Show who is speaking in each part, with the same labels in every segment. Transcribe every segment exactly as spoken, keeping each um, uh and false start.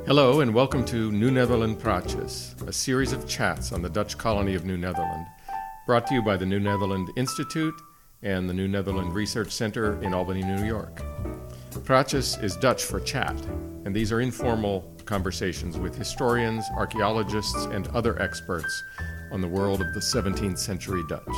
Speaker 1: Hello and welcome to New Netherland Praatjes, a series of chats on the Dutch colony of New Netherland, brought to you by the New Netherland Institute and the New Netherland Research Center in Albany, New York. Praatjes is Dutch for chat, and these are informal conversations with historians, archaeologists, and other experts on the world of the seventeenth century Dutch.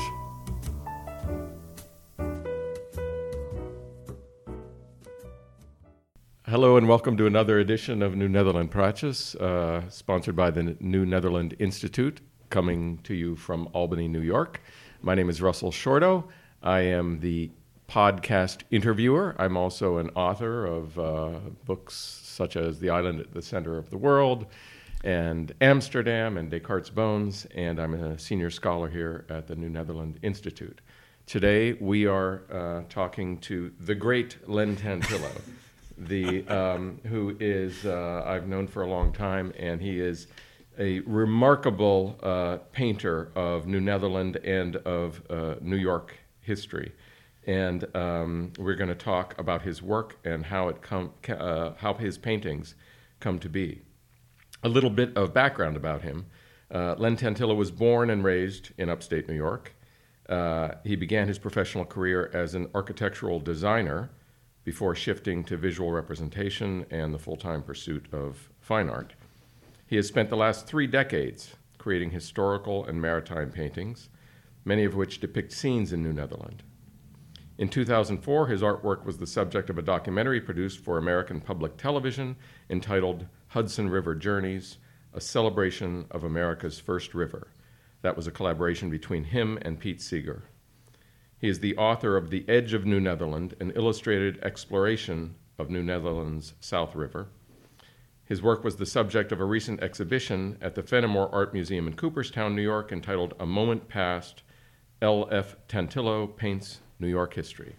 Speaker 1: Hello and welcome to another edition of New Netherland Praatjes, uh, sponsored by the New Netherland Institute, coming to you from Albany, New York. My name is Russell Shorto. I am the podcast interviewer. I'm also an author of uh, books such as The Island at the Center of the World and Amsterdam and Descartes' Bones, and I'm a senior scholar here at the New Netherland Institute. Today we are uh, talking to the great Len Tantillo. The um, who is uh, I've known for a long time, and he is a remarkable uh, painter of New Netherland and of uh, New York history, and um, we're going to talk about his work and how it come uh, how his paintings come to be. A little bit of background about him: uh, Len Tantillo was born and raised in upstate New York. Uh, he began his professional career as an architectural designer before shifting to visual representation and the full-time pursuit of fine art. He has spent the last three decades creating historical and maritime paintings, many of which depict scenes in New Netherland. In two thousand four, his artwork was the subject of a documentary produced for American Public Television entitled Hudson River Journeys, a celebration of America's first river. That was a collaboration between him and Pete Seeger. He is the author of The Edge of New Netherland, an illustrated exploration of New Netherland's South River. His work was the subject of a recent exhibition at the Fenimore Art Museum in Cooperstown, New York, entitled A Moment Past, L F Tantillo Paints New York History.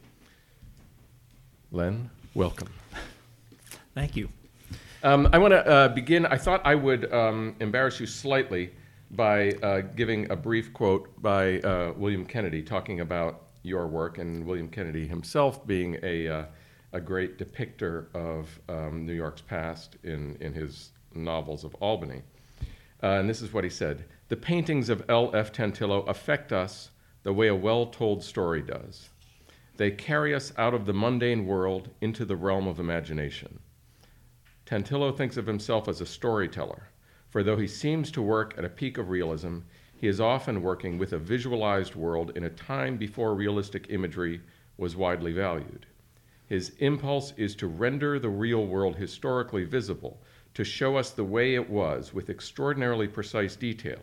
Speaker 1: Len, welcome.
Speaker 2: Thank you.
Speaker 1: Um, I want to uh, begin, I thought I would um, embarrass you slightly by uh, giving a brief quote by uh, William Kennedy talking about your work, and William Kennedy himself being a uh, a great depictor of um, New York's past in, in his novels of Albany. Uh, and this is what he said: "The paintings of L F Tantillo affect us the way a well-told story does. They carry us out of the mundane world into the realm of imagination. Tantillo thinks of himself as a storyteller, for though he seems to work at a peak of realism, he is often working with a visualized world in a time before realistic imagery was widely valued. His impulse is to render the real world historically visible, to show us the way it was with extraordinarily precise detail.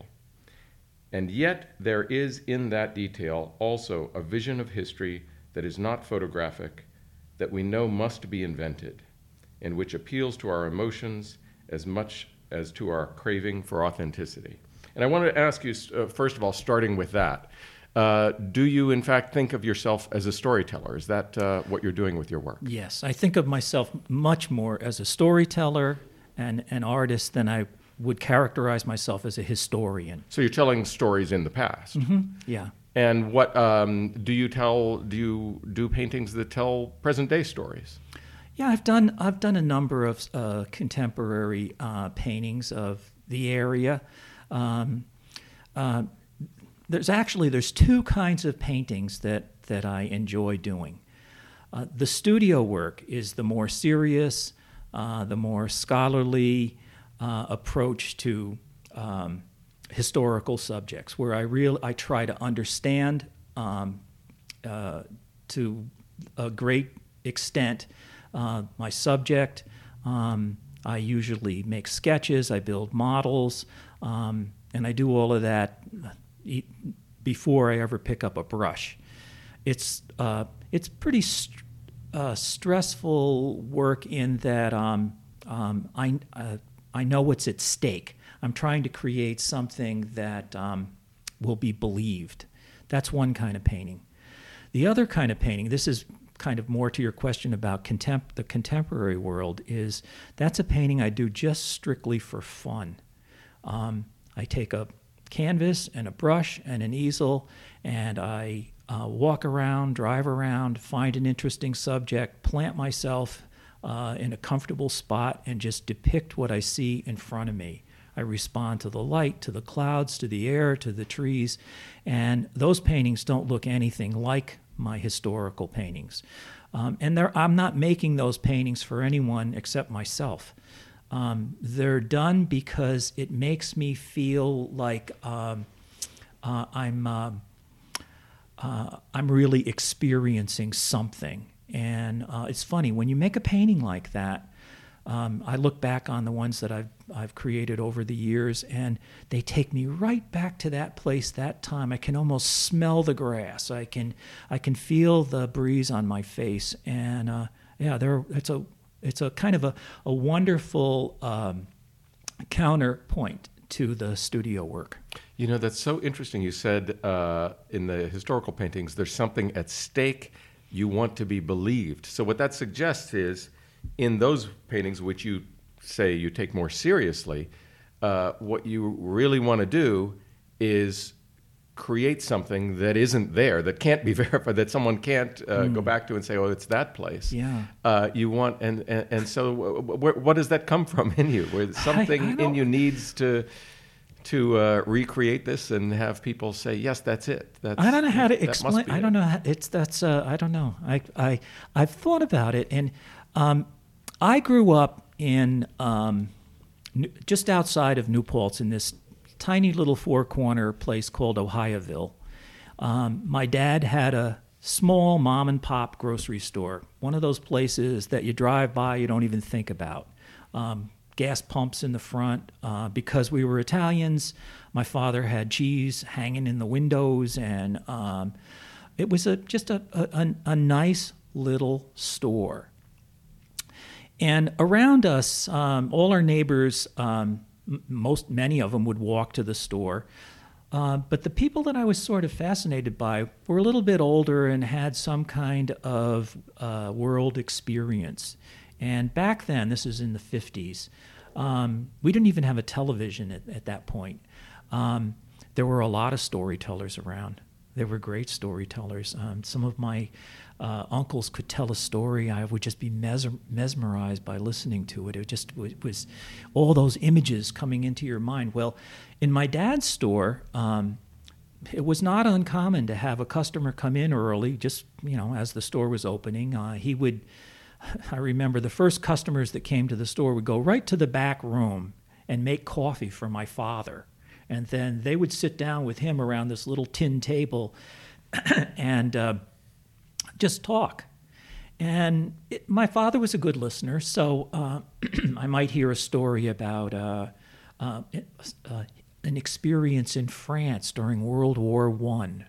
Speaker 1: And yet there is in that detail also a vision of history that is not photographic, that we know must be invented, and which appeals to our emotions as much as to our craving for authenticity." And I wanted to ask you, uh, first of all, starting with that, uh, do you in fact think of yourself as a storyteller? Is that uh, what you're doing with your work?
Speaker 2: Yes, I think of myself much more as a storyteller and an artist than I would characterize myself as a historian.
Speaker 1: So you're telling stories in the past.
Speaker 2: Mm-hmm. Yeah.
Speaker 1: And what um, do you tell? Do you do paintings that tell present-day stories?
Speaker 2: Yeah, I've done I've done a number of uh, contemporary uh, paintings of the area. Um, uh, there's actually there's two kinds of paintings that that I enjoy doing. Uh, the studio work is the more serious, uh, the more scholarly uh, approach to um, historical subjects, where I real I try to understand um, uh, to a great extent uh, my subject. Um, I usually make sketches, I build models, um, and I do all of that before I ever pick up a brush. It's uh, it's pretty st- uh, stressful work in that um, um, I uh, I know what's at stake. I'm trying to create something that um, will be believed. That's one kind of painting. The other kind of painting, this is kind of more to your question about contem- the contemporary world, is that's a painting I do just strictly for fun. Um, I take a canvas and a brush and an easel, and I uh, walk around, drive around, find an interesting subject, plant myself uh, in a comfortable spot and just depict what I see in front of me. I respond to the light, to the clouds, to the air, to the trees, and those paintings don't look anything like my historical paintings. Um, and I'm not making those paintings for anyone except myself. Um, they're done because it makes me feel like um, uh, I'm uh, uh, I'm really experiencing something. And uh, it's funny, when you make a painting like that, um, I look back on the ones that I've I've created over the years, and they take me right back to that place, that time. I can almost smell the grass. I can I can feel the breeze on my face, and uh, yeah, there it's a it's a kind of a a wonderful um, counterpoint to the studio work.
Speaker 1: You know, that's so interesting. You said uh, in the historical paintings, there's something at stake. You want to be believed. So what that suggests is, in those paintings, which you say you take more seriously, uh, what you really want to do is create something that isn't there, that can't be verified, that someone can't uh, mm. go back to and say, oh, it's that place.
Speaker 2: Yeah.
Speaker 1: Uh, you want, and, and, and so wh- what does that come from in you? Where something
Speaker 2: I, I
Speaker 1: in you needs to to uh, recreate this and have people say, yes, that's it. That's,
Speaker 2: I don't know how to
Speaker 1: that
Speaker 2: explain. I
Speaker 1: it.
Speaker 2: don't know. How, it's that's. Uh, I don't know. I I I've thought about it, and um, I grew up in um, just outside of New Paltz in this tiny little four-corner place called Ohioville. Um, my dad had a small mom-and-pop grocery store, one of those places that you drive by, you don't even think about. Um, gas pumps in the front. Uh, because we were Italians, my father had cheese hanging in the windows, and um, it was a just a, a, a nice little store. And around us, um, all our neighbors, um, most many of them would walk to the store. Uh, but the people that I was sort of fascinated by were a little bit older and had some kind of uh, world experience. And back then, this is in the fifties, um, we didn't even have a television at, at that point. Um, there were a lot of storytellers around. There were great storytellers. Um, some of my uh, uncles could tell a story. I would just be mes- mesmerized by listening to it. It just was, was all those images coming into your mind. Well, in my dad's store, um, it was not uncommon to have a customer come in early, just, you know, as the store was opening. Uh, he would, I remember the first customers that came to the store would go right to the back room and make coffee for my father. And then they would sit down with him around this little tin table and uh, just talk. And it, my father was a good listener, so uh, I might hear a story about uh, uh, uh, an experience in France during World War One,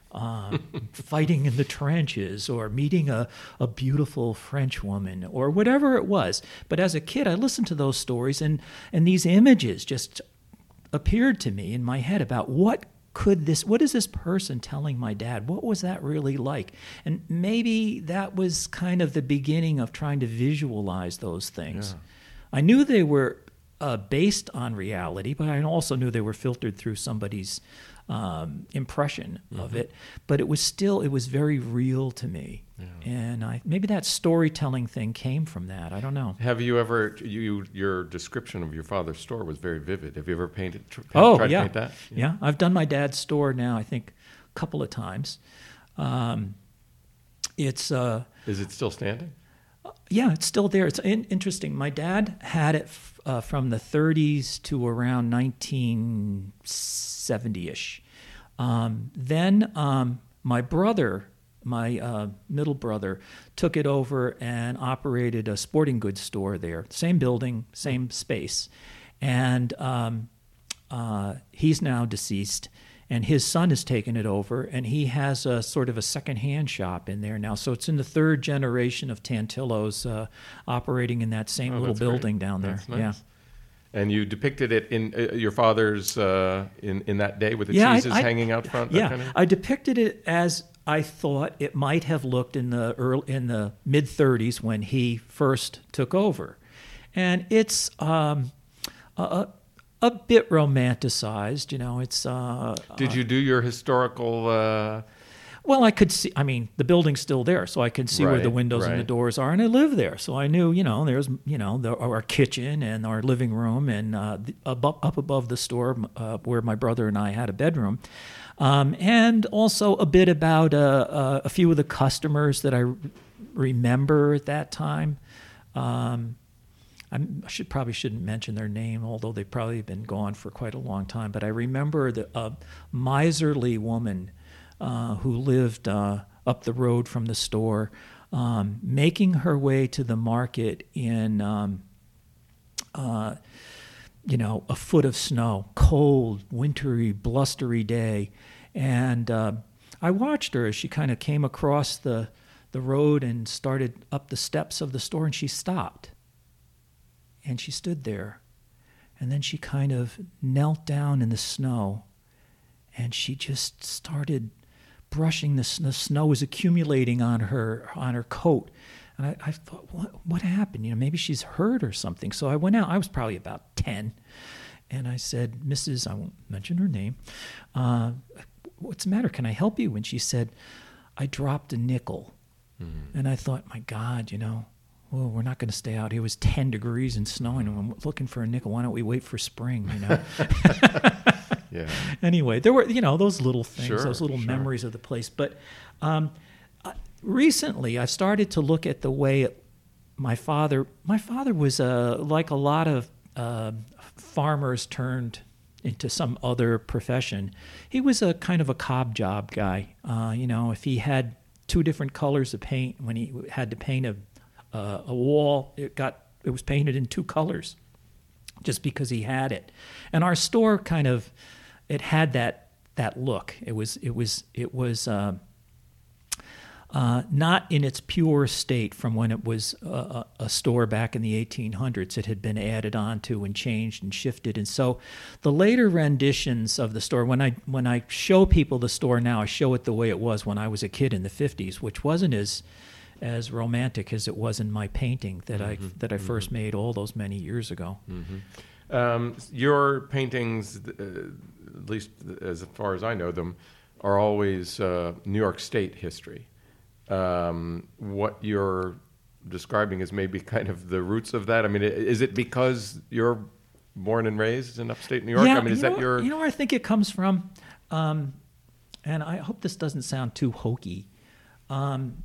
Speaker 2: um, fighting in the trenches, or meeting a, a beautiful French woman, or whatever it was. But as a kid, I listened to those stories, and, and these images just appeared to me in my head about what could this, what is this person telling my dad? What was that really like? And maybe that was kind of the beginning of trying to visualize those things. Yeah. I knew they were uh, based on reality, but I also knew they were filtered through somebody's um, impression mm-hmm. of it. But it was still, it was very real to me. Yeah. And I, maybe that storytelling thing came from that. I don't know.
Speaker 1: Have you ever, you your description of your father's store was very vivid. Have you ever painted, tr-
Speaker 2: oh,
Speaker 1: tried
Speaker 2: yeah.
Speaker 1: to paint that?
Speaker 2: Yeah. yeah, I've done my dad's store now, I think, a couple of times. Um, it's... Uh,
Speaker 1: Is it still standing?
Speaker 2: Uh, yeah, it's still there. It's in- interesting. My dad had it f- uh, from the thirties to around nineteen seventy-ish. Um, then um, my brother... My uh, middle brother took it over and operated a sporting goods store there. Same building, same space. And um, uh, he's now deceased, and his son has taken it over, and he has a sort of a secondhand shop in there now. So it's in the third generation of Tantillos uh, operating in that same
Speaker 1: oh,
Speaker 2: little building
Speaker 1: great.
Speaker 2: down there.
Speaker 1: That's nice.
Speaker 2: Yeah.
Speaker 1: And you depicted it in uh, your father's uh, in in that day with the
Speaker 2: yeah,
Speaker 1: cheeses
Speaker 2: I, I,
Speaker 1: hanging out front.
Speaker 2: Yeah,
Speaker 1: that kind of?
Speaker 2: I depicted it as I thought it might have looked in the early, in the mid thirties when he first took over, and it's um, a, a bit romanticized. You know, it's. Uh,
Speaker 1: Did you do your historical? Uh,
Speaker 2: Well, I could see, I mean, the building's still there, so I could see where
Speaker 1: Right,
Speaker 2: the windows and the
Speaker 1: right.
Speaker 2: doors are, and I live there. So I knew, you know, there's, you know, the, our kitchen and our living room, and uh, the, above, up above the store uh, where my brother and I had a bedroom. Um, and also a bit about uh, uh, a few of the customers that I r- remember at that time. Um, I'm, I should probably shouldn't mention their name, although they've probably been gone for quite a long time. But I remember the a miserly woman uh, who lived uh, up the road from the store, um, making her way to the market in, um, uh, you know, a foot of snow, cold, wintry, blustery day, and uh, I watched her as she kind of came across the the road and started up the steps of the store, and she stopped. And she stood there, and then she kind of knelt down in the snow, and she just started brushing the, the snow was accumulating on her on her coat, and I, I thought, what what happened? You know, maybe she's hurt or something. So I went out. I was probably about ten, and I said, Missus I won't mention her name. Uh, what's the matter? Can I help you? And she said, I dropped a nickel, mm-hmm. And I thought, my God, you know. Well, we're not going to stay out here. It was ten degrees and snowing, and I'm looking for a nickel. Why don't we wait for spring, you know?
Speaker 1: Yeah.
Speaker 2: Anyway, there were, you know, those little things,
Speaker 1: Sure,
Speaker 2: those little
Speaker 1: sure.
Speaker 2: memories of the place. But um, uh, recently, I started to look at the way my father, my father was uh, like a lot of uh, farmers turned into some other profession. He was a kind of a cob job guy. Uh, you know, if he had two different colors of paint, when he had to paint a Uh, a wall, it got it was painted in two colors just because he had it. And our store kind of it had that that look. It was it was it was uh, uh, not in its pure state from when it was a, a store back in the eighteen hundreds. It had been added on to and changed and shifted. And so the later renditions of the store, when I when I show people the store now, I show it the way it was when I was a kid in the fifties, which wasn't as as romantic as it was in my painting that
Speaker 1: Mm-hmm.
Speaker 2: I that I first
Speaker 1: mm-hmm.
Speaker 2: made all those many years ago.
Speaker 1: Mm-hmm. Um, your paintings, uh, at least as far as I know them, are always uh, New York State history. Um, what you're describing is maybe kind of the roots of that. I mean, i- is it because you're born and raised in upstate New York?
Speaker 2: Yeah,
Speaker 1: I mean, is
Speaker 2: you
Speaker 1: that
Speaker 2: know,
Speaker 1: your...
Speaker 2: You know where I think it comes from? Um, and I hope this doesn't sound too hokey. Um,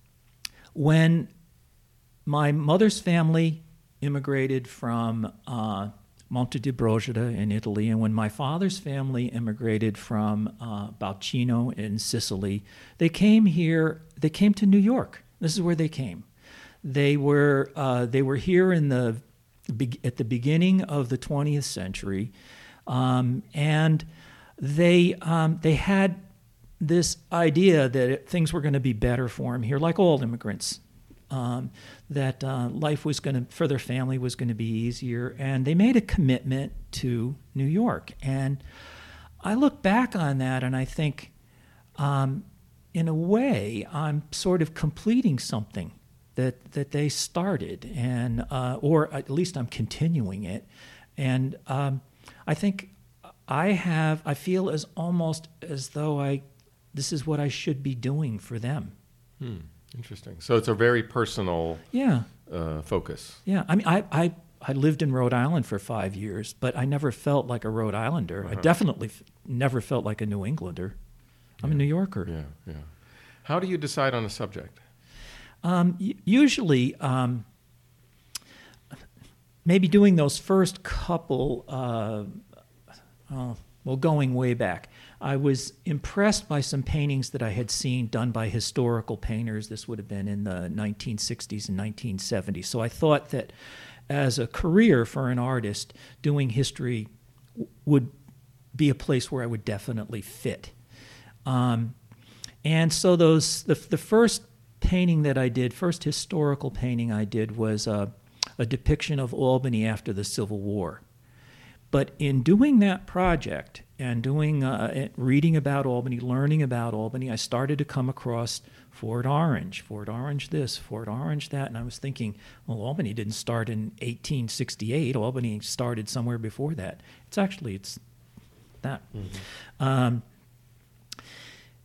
Speaker 2: when my mother's family immigrated from uh, Monte di Brogida in Italy, and when my father's family immigrated from uh, Balcino in Sicily, they came here. They came to New York. This is where they came. They were uh, they were here in the at the beginning of the twentieth century, um, and they um, they had this idea that it, things were going to be better for them here, like all immigrants. Um, that uh, life was going to, for their family, was going to be easier, and they made a commitment to New York. And I look back on that, and I think, um, in a way, I'm sort of completing something that that they started, and uh, or at least I'm continuing it. And um, I think I have, I feel as almost as though I, this is what I should be doing for them.
Speaker 1: Hmm. Interesting. So it's a very personal
Speaker 2: Yeah.
Speaker 1: uh, focus.
Speaker 2: Yeah. I mean, I, I, I lived in Rhode Island for five years, but I never felt like a Rhode Islander.
Speaker 1: Uh-huh.
Speaker 2: I definitely f- never felt like a New Englander. I'm
Speaker 1: Yeah.
Speaker 2: a New Yorker.
Speaker 1: Yeah, yeah. How do you decide on a subject?
Speaker 2: Um, y- usually, um, maybe doing those first couple, uh, oh, well, going way back, I was impressed by some paintings that I had seen done by historical painters. This would have been in the nineteen sixties and nineteen seventies. So I thought that as a career for an artist, doing history w- would be a place where I would definitely fit. Um, and so those the, the first painting that I did, first historical painting I did, was uh, a depiction of Albany after the Civil War. But in doing that project and doing uh, reading about Albany, learning about Albany, I started to come across Fort Orange, Fort Orange this, Fort Orange that, and I was thinking, well, Albany didn't start in eighteen sixty-eight. Albany started somewhere before that. It's actually, it's that. Mm-hmm. Um,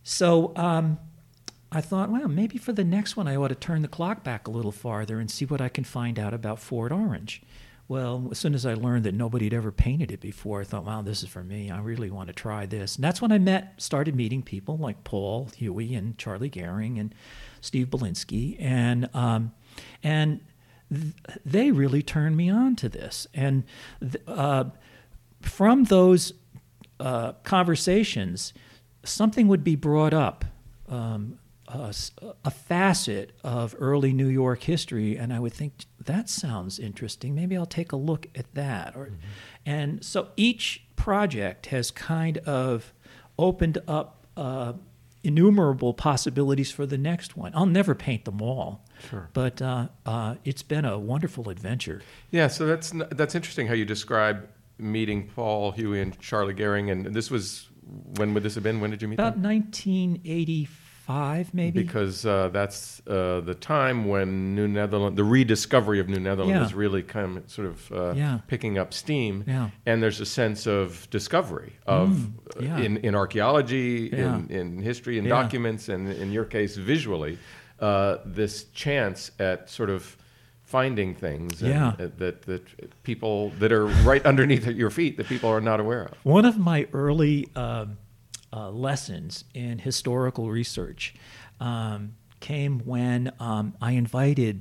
Speaker 2: so um, I thought, well, maybe for the next one I ought to turn the clock back a little farther and see what I can find out about Fort Orange. Well, as soon as I learned that nobody had ever painted it before, I thought, wow, this is for me. I really want to try this. And that's when I met, started meeting people like Paul Huey and Charlie Gehring and Steve Belinsky. And, um, and th- they really turned me on to this. And th- uh, from those uh, conversations, something would be brought up, um, a, a facet of early New York history, and I would think, that sounds interesting. Maybe I'll take a look at that. Or, mm-hmm. And so each project has kind of opened up uh, innumerable possibilities for the next one. I'll never paint them all,
Speaker 1: sure.
Speaker 2: but uh, uh, it's been a wonderful adventure.
Speaker 1: Yeah, so that's that's interesting how you describe meeting Paul Huey and Charlie Gehring, and this was, when would this have been? When did you meet
Speaker 2: About
Speaker 1: them?
Speaker 2: nineteen eighty-five, maybe.
Speaker 1: Because uh, that's uh, the time when New Netherland, the rediscovery of New Netherland,
Speaker 2: Yeah.
Speaker 1: is really kind of sort of uh,
Speaker 2: Yeah.
Speaker 1: picking up steam.
Speaker 2: Yeah.
Speaker 1: And there's a sense of discovery of
Speaker 2: Mm, yeah.
Speaker 1: uh, in in archaeology,
Speaker 2: Yeah.
Speaker 1: in, in history, in
Speaker 2: Yeah.
Speaker 1: documents, and in your case, visually, uh, this chance at sort of finding things and,
Speaker 2: Yeah.
Speaker 1: uh, that that people that are right underneath your feet that people are not aware of.
Speaker 2: One of my early um, uh, lessons in historical research um, came when um, I invited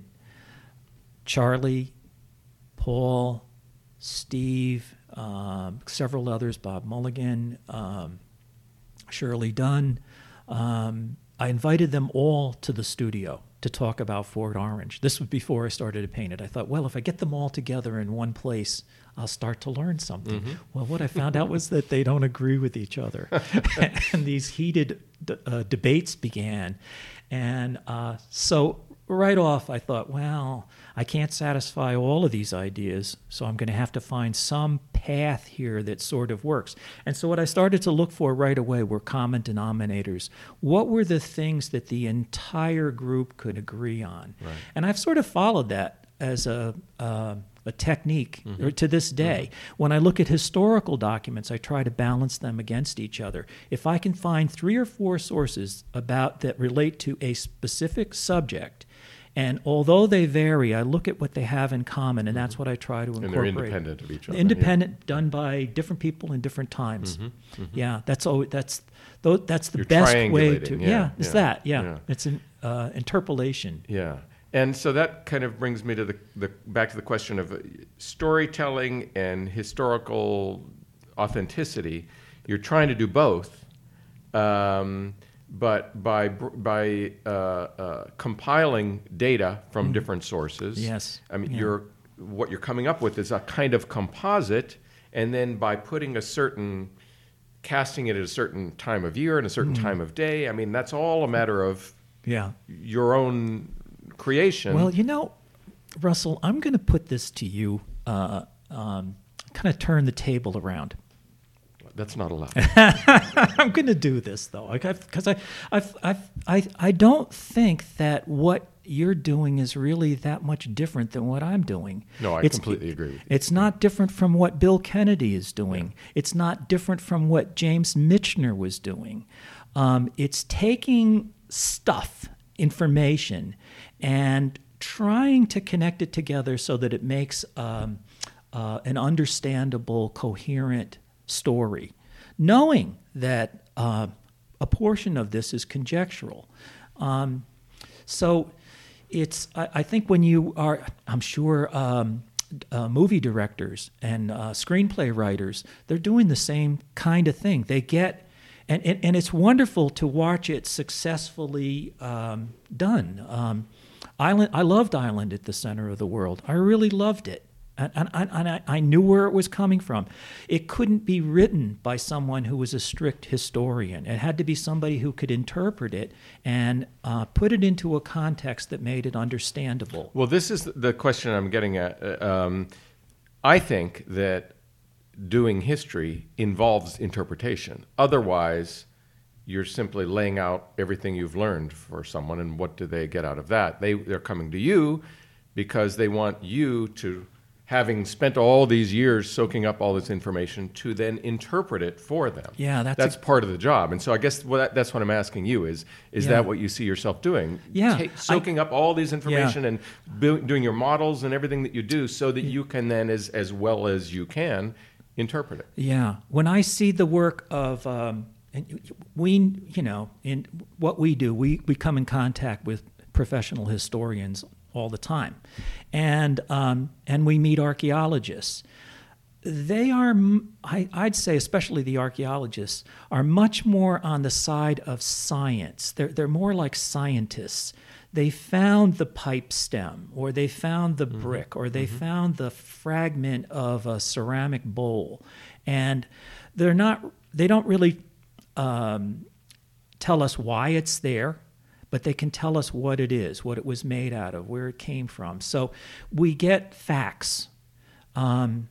Speaker 2: Charlie, Paul, Steve, um, several others, Bob Mulligan, um, Shirley Dunn. Um, I invited them all to the studio to talk about Fort Orange. This was before I started to paint it. I thought, well, if I get them all together in one place, I'll start to learn something.
Speaker 1: Mm-hmm.
Speaker 2: Well, what I found out was that they don't agree with each other. And these heated d- uh, debates began. And uh, so right off, I thought, well, I can't satisfy all of these ideas, so I'm going to have to find some path here that sort of works. And so what I started to look for right away were common denominators. What were the things that the entire group could agree on?
Speaker 1: Right.
Speaker 2: And I've sort of followed that as a uh, a technique
Speaker 1: Mm-hmm.
Speaker 2: or to this day. Mm-hmm. When I look at historical documents, I try to balance them against each other. If I can find three or four sources about that relate to a specific subject, and although they vary, I look at what they have in common, and that's what I try to
Speaker 1: And
Speaker 2: incorporate.
Speaker 1: they're independent of each other.
Speaker 2: Independent, done by different people in different times.
Speaker 1: Mm-hmm, mm-hmm.
Speaker 2: Yeah, that's always, that's tho- that's the
Speaker 1: You're
Speaker 2: best way to.
Speaker 1: triangulating,
Speaker 2: Yeah,
Speaker 1: yeah,
Speaker 2: it's
Speaker 1: yeah,
Speaker 2: that. Yeah,
Speaker 1: yeah.
Speaker 2: it's an uh, interpolation.
Speaker 1: Yeah. And so that kind of brings me to the, the back to the question of uh, storytelling and historical authenticity. You're trying to do both, um, but by by uh, uh, compiling data from different sources.
Speaker 2: Yes.
Speaker 1: I mean,
Speaker 2: Yeah.
Speaker 1: you're what you're coming up with is a kind of composite, and then by putting a certain casting it at a certain time of year and a certain time of day. I mean, that's all a matter of
Speaker 2: Yeah.
Speaker 1: your own creation.
Speaker 2: Well, you know, Russell, I'm going to put this to you, uh, um, kind of turn the table around.
Speaker 1: That's not allowed.
Speaker 2: I'm going to do this, though, because I, I've, I've, I, I don't think that what you're doing is really that much different than what I'm doing.
Speaker 1: No, I
Speaker 2: It's-
Speaker 1: completely agree with you.
Speaker 2: It's not different from what Bill Kennedy is doing. It's not different from what James Michener was doing. Um, it's taking stuff, information, and trying to connect it together so that it makes um, uh, an understandable, coherent story, knowing that uh, a portion of this is conjectural. Um, so it's, I, I think when you are, I'm sure um, uh, movie directors and uh, screenplay writers, they're doing the same kind of thing. They get, and, and, and it's wonderful to watch it successfully um, done. Um, Island, I loved Island at the Center of the World. I really loved it. And, and, and I, I knew where it was coming from. It couldn't be written by someone who was a strict historian. It had to be somebody who could interpret it and uh, put it into a context that made it understandable.
Speaker 1: Well, this is the question I'm getting at. Uh, Um, I think that doing history involves interpretation. Otherwise, you're simply laying out everything you've learned for someone, and what do they get out of that? They, they're coming to you because they want you to having spent all these years soaking up all this information, to then interpret it for them.
Speaker 2: Yeah, that's
Speaker 1: that's
Speaker 2: a,
Speaker 1: part of the job. And so I guess well, that, that's what I'm asking you is, is
Speaker 2: Yeah.
Speaker 1: that what you see yourself doing?
Speaker 2: Yeah,
Speaker 1: Ta- soaking up all these information
Speaker 2: Yeah.
Speaker 1: and bu- doing your models and everything that you do so that you can then, as, as well as you can, interpret it.
Speaker 2: Yeah. When I see the work of, um, and we, you know, in what we do, we, we come in contact with professional historians all the time. And, um, and we meet archaeologists. They are, m- I, I'd say, especially the archaeologists, are much more on the side of science. They're, they're more like scientists. They found the pipe stem, or they found the brick, or they mm-hmm. found the fragment of a ceramic bowl. And they're not, they don't really um, tell us why it's there, but they can tell us what it is, what it was made out of, where it came from. So we get facts. Um,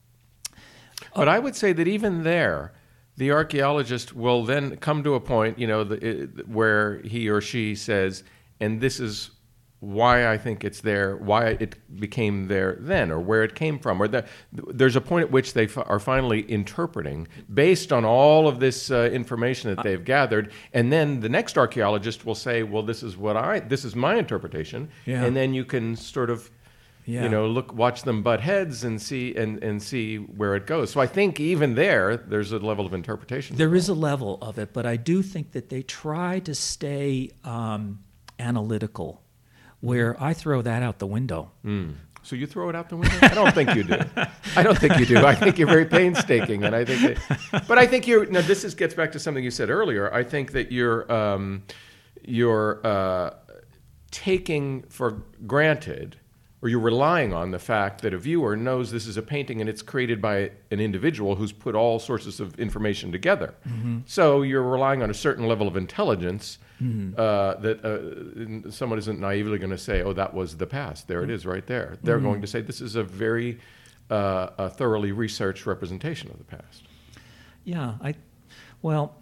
Speaker 1: but I would say that even there, the archaeologist will then come to a point, you know, the, it, where he or she says, and this is why I think it's there, why it became there then, or where it came from. Or the, there's a point at which they f- are finally interpreting based on all of this uh, information that they've gathered, and then the next archaeologist will say, well, this is what I, this is my interpretation,
Speaker 2: Yeah.
Speaker 1: and then you can sort of,
Speaker 2: Yeah.
Speaker 1: you know, look, watch them butt heads and see and, and see where it goes. So I think even there, there's a level of interpretation.
Speaker 2: There is a level of it, but I do think that they try to stay um, analytical, where I throw that out the window.
Speaker 1: Mm. So you throw it out the window? I don't think you do. I don't think you do. I think you're very painstaking, and I think that, but I think you're. Now this is, gets back to something you said earlier. I think that you're um, you're uh, taking for granted, or you're relying on the fact that a viewer knows this is a painting and it's created by an individual who's put all sources of information together. Mm-hmm. So you're relying on a certain level of intelligence. Mm-hmm. Uh, that uh, someone isn't naively going to say, oh, that was the past. There it is right there. They're mm-hmm. going to say, this is a very uh, a thoroughly researched representation of the past.
Speaker 2: Yeah, I, well,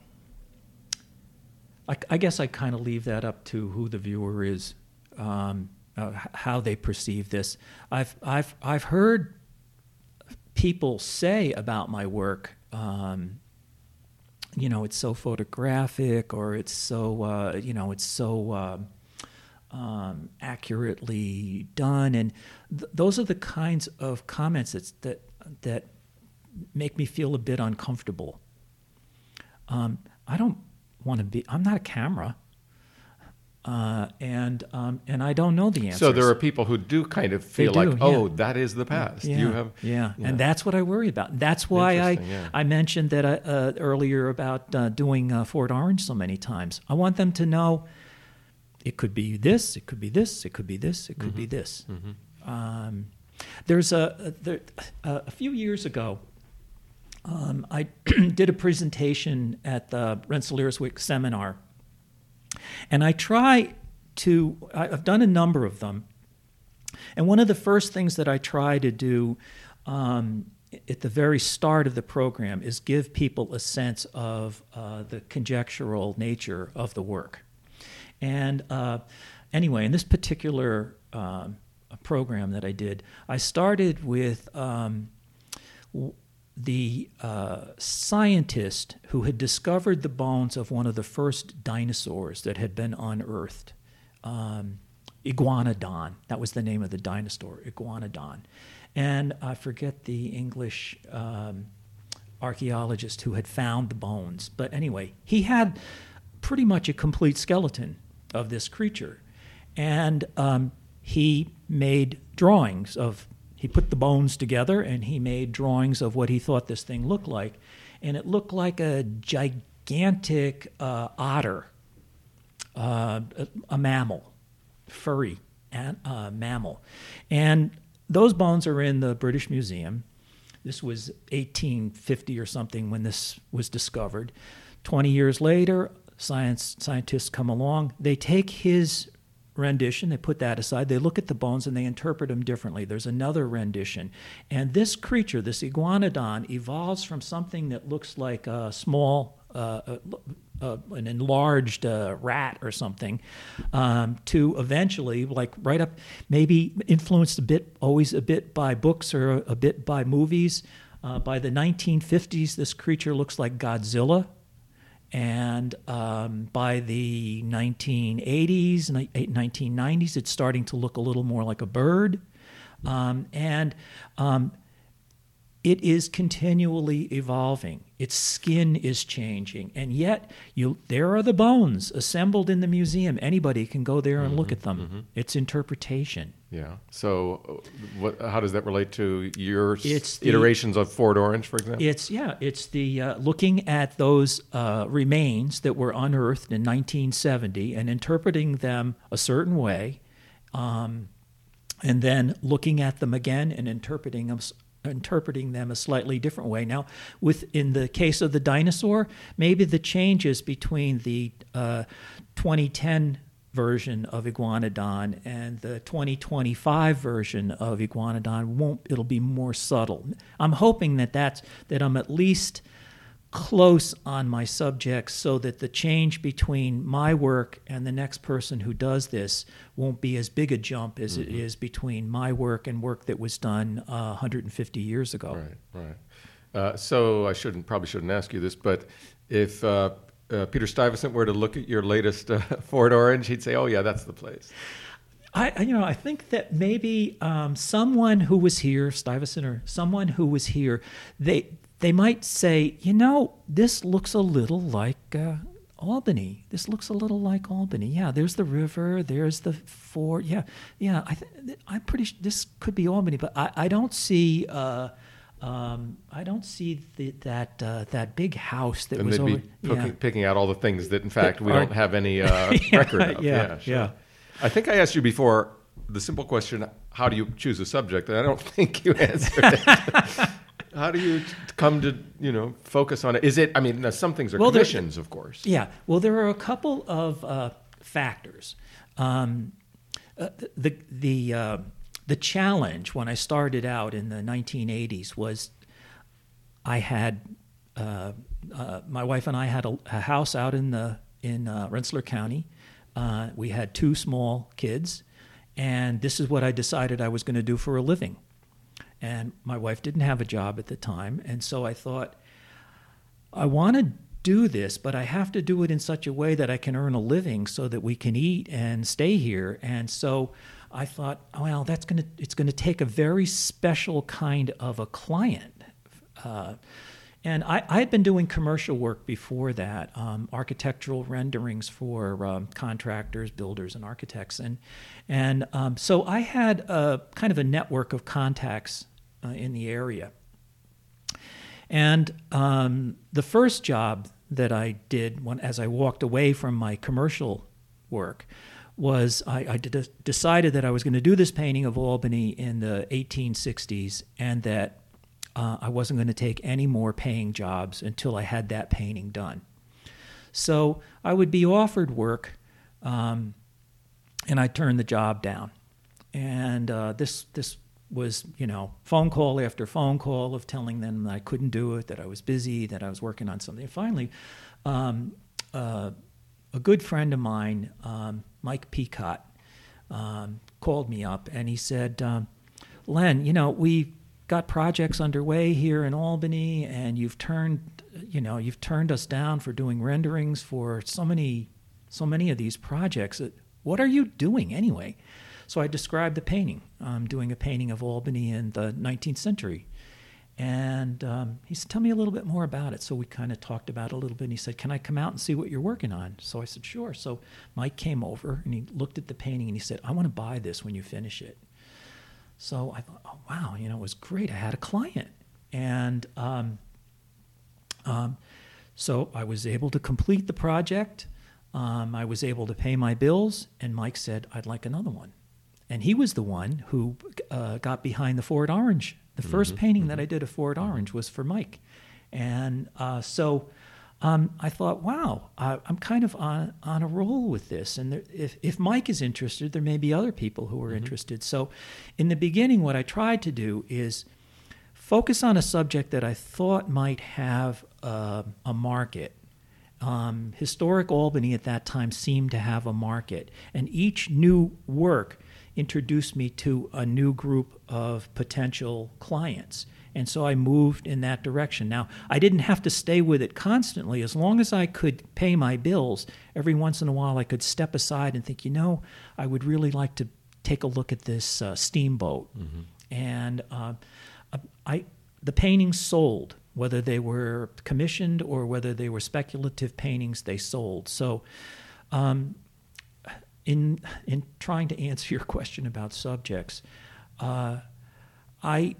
Speaker 2: I, I guess I kind of leave that up to who the viewer is, um, uh, how they perceive this. I've, I've, I've heard people say about my work, um, you know, it's so photographic, or it's so, uh, you know, it's so uh, um, accurately done, and th- those are the kinds of comments that's, that that make me feel a bit uncomfortable. Um, I don't want to be. I'm not a camera, uh, and um, and I don't know the answers.
Speaker 1: So there are people who do kind of feel
Speaker 2: do,
Speaker 1: like, oh,
Speaker 2: yeah.
Speaker 1: that is the past.
Speaker 2: Yeah,
Speaker 1: you have,
Speaker 2: yeah.
Speaker 1: yeah,
Speaker 2: and that's what I worry about. That's why I
Speaker 1: yeah.
Speaker 2: I mentioned that uh, uh, earlier about uh, doing uh, Fort Orange so many times. I want them to know it could be this, it could be this, it could be this, it could mm-hmm. be this. Mm-hmm. Um, there's a there, uh, a few years ago. Um, I did a presentation at the Rensselaerswyck seminar, and I try to, I've done a number of them, and one of the first things that I try to do um, at the very start of the program is give people a sense of uh, the conjectural nature of the work. And uh, anyway, in this particular um, program that I did, I started with um, w- the uh, scientist who had discovered the bones of one of the first dinosaurs that had been unearthed, um, Iguanodon. That was the name of the dinosaur, Iguanodon. And I forget the English um, archaeologist who had found the bones. But anyway, he had pretty much a complete skeleton of this creature. And um, he made drawings of He put the bones together, and he made drawings of what he thought this thing looked like. And it looked like a gigantic uh, otter, uh, a, a mammal, furry an, uh, mammal. And those bones are in the British Museum. This was eighteen fifty or something when this was discovered. twenty years later, science scientists come along. They take his rendition, they put that aside, they look at the bones and they interpret them differently. There's another rendition. And this creature, this Iguanodon, evolves from something that looks like a small, uh, uh, an enlarged uh, rat or something, um, to eventually, like right up, maybe influenced a bit, always a bit by books or a, a bit by movies. Uh, by the nineteen fifties, this creature looks like Godzilla. And um, by the nineteen eighties, nineteen nineties, it's starting to look a little more like a bird. Um, and um, it is continually evolving. Its skin is changing. And yet, you there are the bones assembled in the museum. Anybody can go there and mm-hmm, look at them. Mm-hmm. It's interpretation.
Speaker 1: Yeah. So what, how does that relate to your
Speaker 2: it's the,
Speaker 1: iterations of Fort Orange, for example?
Speaker 2: It's, yeah, it's the uh, looking at those uh, remains that were unearthed in nineteen seventy and interpreting them a certain way, um, and then looking at them again and interpreting them interpreting them a slightly different way. Now, with in the case of the dinosaur, maybe the changes between the uh, twenty ten version of Iguanodon and the twenty twenty-five version of Iguanodon won't, it'll be more subtle. I'm hoping that that's, that I'm at least close on my subjects so that the change between my work and the next person who does this won't be as big a jump as mm-hmm. it is between my work and work that was done uh, one hundred fifty years ago.
Speaker 1: Right, right. Uh, so I shouldn't probably shouldn't ask you this, but if uh, uh, Peter Stuyvesant were to look at your latest uh, Fort Orange, he'd say, "Oh yeah, that's the place."
Speaker 2: I, you know, I think that maybe um, someone who was here, Stuyvesant or someone who was here, they they might say, you know, this looks a little like uh, Albany. This looks a little like Albany. Yeah, there's the river. There's the fort. Yeah, yeah. I th- I'm pretty sure this could be Albany, but I, I don't see. Uh, um, I don't see the, that uh, that big house that
Speaker 1: and
Speaker 2: was
Speaker 1: they'd
Speaker 2: over.
Speaker 1: be picking,
Speaker 2: yeah.
Speaker 1: picking out all the things that, in fact,
Speaker 2: that
Speaker 1: we
Speaker 2: are,
Speaker 1: don't have any uh,
Speaker 2: yeah,
Speaker 1: record of.
Speaker 2: Yeah,
Speaker 1: yeah, sure.
Speaker 2: yeah.
Speaker 1: I think I asked you before the simple question: how do you choose a subject? And I don't think you answered it. How do you come to, you know, focus on it? Is it, I mean, now some things are well, commissions, of course.
Speaker 2: Yeah. Well, there are a couple of uh, factors. Um, uh, the the uh, the challenge when I started out in the nineteen eighties was I had, uh, uh, my wife and I had a, a house out in the in uh, Rensselaer County. Uh, we had two small kids, and this is what I decided I was going to do for a living. And my wife didn't have a job at the time, and so I thought, I want to do this, but I have to do it in such a way that I can earn a living so that we can eat and stay here. And so I thought, well, that's going to it's going to take a very special kind of a client. Uh, and I, I had been doing commercial work before that, um, architectural renderings for um, contractors, builders, and architects. And, and um, so I had a kind of a network of contacts uh, in the area. And um, the first job that I did when, as I walked away from my commercial work was I, I did, decided that I was going to do this painting of Albany in the eighteen sixties and that Uh, I wasn't going to take any more paying jobs until I had that painting done. So I would be offered work, um, and I turned the job down. And uh, this this was, you know, phone call after phone call of telling them that I couldn't do it, that I was busy, that I was working on something. And finally, um, uh, a good friend of mine, um, Mike Peacott, um, called me up, and he said, um, Len, you know, we got projects underway here in Albany, and you've turned, you know, you've turned us down for doing renderings for so many, so many of these projects. What are you doing anyway? So I described the painting. I'm doing a painting of Albany in the nineteenth century, and um, he said, "Tell me a little bit more about it." So we kind of talked about it a little bit. And he said, "Can I come out and see what you're working on?" So I said, "Sure." So Mike came over and he looked at the painting and he said, "I want to buy this when you finish it." So I thought, oh, wow, you know, it was great. I had a client. And um, um, so I was able to complete the project. Um, I was able to pay my bills. And Mike said, I'd like another one. And he was the one who uh, got behind the Fort Orange. The mm-hmm, first painting mm-hmm. that I did of Fort Orange was for Mike. And uh, so um, I thought, wow, I, I'm kind of on, on a roll with this. And there, if, if Mike is interested, there may be other people who are mm-hmm. interested. So in the beginning, what I tried to do is focus on a subject that I thought might have uh, a market. Um, historic Albany at that time seemed to have a market, and each new work introduced me to a new group of potential clients. And so I moved in that direction. Now, I didn't have to stay with it constantly. As long as I could pay my bills, every once in a while I could step aside and think, you know, I would really like to take a look at this uh, steamboat. Mm-hmm. And uh, I, the paintings sold, whether they were commissioned or whether they were speculative paintings, they sold. So um, in, in trying to answer your question about subjects, uh, I...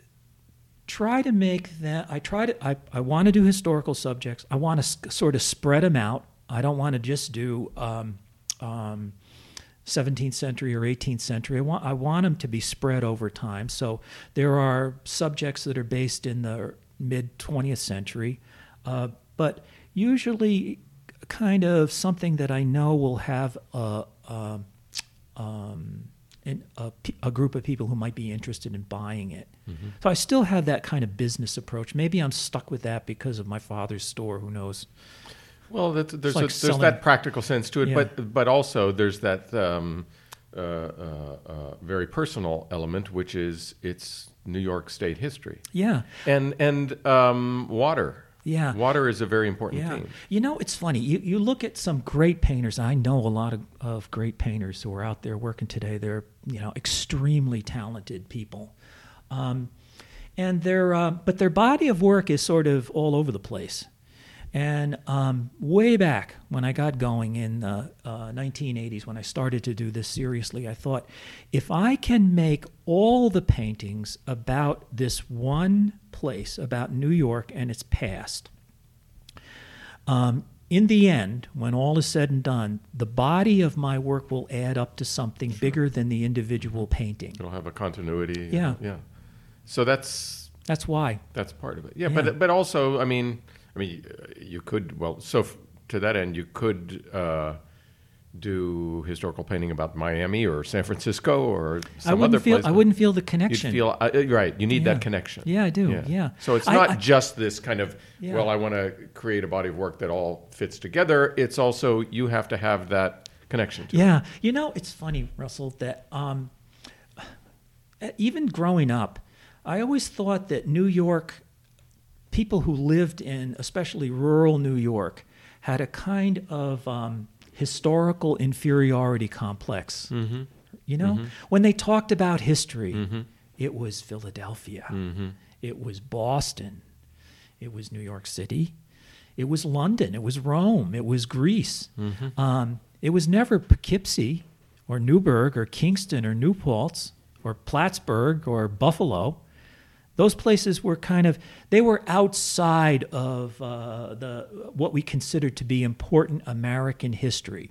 Speaker 2: try to make that, I try to, I, I want to do historical subjects. I want to s- sort of spread them out. I don't want to just do um, um, seventeenth century or eighteenth century. I want, I want them to be spread over time. So there are subjects that are based in the mid-twentieth century, uh, but usually kind of something that I know will have a, a, um, an, a, a group of people who might be interested in buying it. Mm-hmm. So I still have that kind of business approach. Maybe I'm stuck with that because of my father's store. Who knows?
Speaker 1: Well, that's, there's
Speaker 2: like
Speaker 1: a, there's
Speaker 2: selling,
Speaker 1: that practical sense to it,
Speaker 2: yeah.
Speaker 1: but but also there's that um, uh, uh, uh, very personal element, which is it's New York State history.
Speaker 2: Yeah,
Speaker 1: and and um, water.
Speaker 2: Yeah,
Speaker 1: water is a very important
Speaker 2: yeah.
Speaker 1: theme.
Speaker 2: You know, it's funny. You you look at some great painters. I know a lot of, of great painters who are out there working today. They're you know extremely talented people. Um, and their, uh, but their body of work is sort of all over the place. And um, way back when I got going in the uh, nineteen eighties, when I started to do this seriously, I thought, if I can make all the paintings about this one place, about New York and its past, um, in the end, when all is said and done, the body of my work will add up to something sure. bigger than the individual painting.
Speaker 1: It'll have a continuity.
Speaker 2: Yeah.
Speaker 1: Yeah. So that's
Speaker 2: that's why.
Speaker 1: That's part of it. Yeah,
Speaker 2: yeah.
Speaker 1: but but also, I mean, I mean, you could well. So f- to that end, you could uh, do historical painting about Miami or San Francisco or some
Speaker 2: I
Speaker 1: other
Speaker 2: feel,
Speaker 1: place.
Speaker 2: I wouldn't feel the connection.
Speaker 1: You'd feel uh, right. You need
Speaker 2: yeah.
Speaker 1: that connection.
Speaker 2: Yeah, I do. Yeah. yeah.
Speaker 1: So it's
Speaker 2: I,
Speaker 1: not
Speaker 2: I,
Speaker 1: just this kind of
Speaker 2: yeah.
Speaker 1: well, I want to create a body of work that all fits together. It's also you have to have that connection to
Speaker 2: yeah.
Speaker 1: it.
Speaker 2: You know, it's funny, Russell, that um, even growing up, I always thought that New York, people who lived in especially rural New York, had a kind of um, historical inferiority complex. Mm-hmm. You know, mm-hmm. when they talked about history, mm-hmm. it was Philadelphia, mm-hmm. it was Boston, it was New York City, it was London, it was Rome, it was Greece. Mm-hmm. Um, it was never Poughkeepsie or Newburgh or Kingston or New Paltz or Plattsburgh or Buffalo. Those places were kind of, they were outside of uh, the what we considered to be important American history.